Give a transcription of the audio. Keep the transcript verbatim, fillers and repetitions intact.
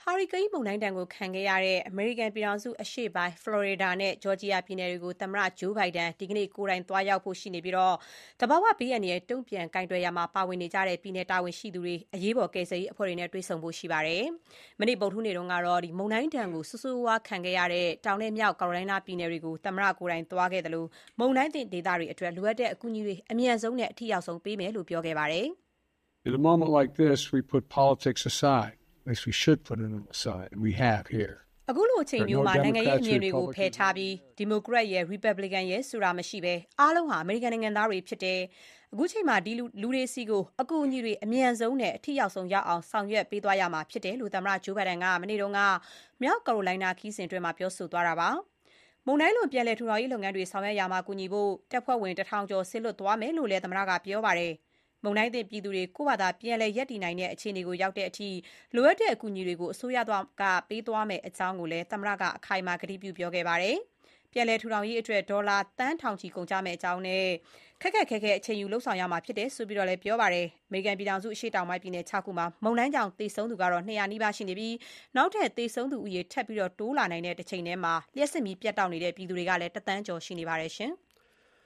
ဟာရီကိန်းမုန်တိုင်းဒဏ်ကိုခံခဲ့ရတဲ့အမေရိကန်ပြည်ထောင်စုအရှေ့ပိုင်းဖလော်ရီဒါနဲ့ဂျော်ဂျီယာပြည်နယ်တွေကိုသမ္မတဂျိုးဘိုင်ဒန်ဒီကနေ့ကိုယ်တိုင်သွားရောက်ဖို့ရှိနေပြီးသဘာဝဘေးအန္တရာယ်တုံ့ပြန်ကိုင်တွယ်ရာမှာပါဝင်နေကြတဲ့ပြည်နယ်တာဝန်ရှိသူတွေအရေးပေါ်ကယ်ဆယ်ရေးအဖွဲ့တွေနဲ့တွေ့ဆုံဖို့ရှိပါတယ်။မနေ့ဗုဒ္ဓဟူးနေ့တုန်းကတော့မုန်တိုင်းဒဏ်ကိုဆိုးဆိုးဝါးခံခဲ့ရတဲ့တောင်နဲ့မြောက်ကာရိုလိုင်းနားပြည်နယ်တွေကိုသမ္မတကိုယ်တိုင်သွားခဲ့သလိုမုန်တိုင်းသင့်ဒေသတွေအတွက်လိုအပ်တဲ့အကူအညီတွေအမြန်ဆုံးနဲ့အထိရောက်ဆုံးပေးမယ်လို့ပြောခဲ့ပါတယ်။ In a moment like this, we put politics aside. At least we should put them aside. We have here. အခုလိုအချိန်မျိုးမှာနိုင်ငံရေးအမြင်တွေကိုဖယ်ထားပြီးဒီမိုကရက်ရဲ့ Republican ရဲ့ဆိုတာမရှိဘဲအားလုံးဟာအမေရိကန်နိုင်ငံသားတွေဖြစ်တယ်။အခုချိန်မှာဒီလူတွေစီကိုအကူအညီတွေအမြန်ဆုံးနဲ့အထိရောက်ဆုံးရောက်အောင်ဆောင်ရွက်ပေးသွားရမှာဖြစ်တယ်လို့သမ္မတဂျိုးဘိုင်ဒန်ကမနေ့တုန်းကမြောက်ကာရိုလိုင်းနားခီးစဉ်အတွင်းမှာပြောဆိုသွားတာပါ။မုန်တိုင်းလွန်ပြန်လည်ထူထောင်ရေးလုပ်ငန်းတွေဆောင်ရွက်ရာမှာကူညီဖို့တပ်ဖွဲ့ဝင်တစ်ထောင်ကျော်ဆစ်လွတ်သွားမယ်လို့လည်းသမ္မတကပြောပါတယ်။မုန်တိုင်းသင့်ပြည်သူတွေကိုယ့်ဘာသာပြန်လည်ရပ်တည်နိုင်တဲ့အခြေအနေကိုရောက်တဲ့အထိလိုအပ်တဲ့အကူအညီတွေကိုအစိုးရကပေးသွားမယ်အကြောင်းကိုလည်းသမ္မတကအခိုင်အမာကတိပြုပြောခဲ့ပါတယ်။ပြန်လည်ထူထောင်ရေးအတွက်ဒေါ်လာသန်းထောင်ချီကုန်ကျမယ့်အကြောင်းနဲ့ခက်ခက်ခဲခဲအချိန်ယူလှုပ်ဆောင်ရမှာဖြစ်တယ်ဆိုပြီးတော့လည်းပြောပါတယ်။အမေရိကန်ပြည်ထောင်စုအရှေ့တောင်ပိုင်းပြည်နယ်ခြောက်ခုမှာမုန်တိုင်းကြောင့်သေဆုံးသူကတော့နှစ်ရာနီးပါးရှိနေပြီးနောက်ထပ်သေဆုံးသူဦးရေထပ်ပြီးတော့တိုးလာနိုင်တဲ့တစ်ချိန်တည်းမှာလျှပ်စစ်မီးပြတ်တောက်နေတဲ့ပြည်သူတွေကလည်းတသန်းကျော်ရှိနေပါတယ်ရှင်။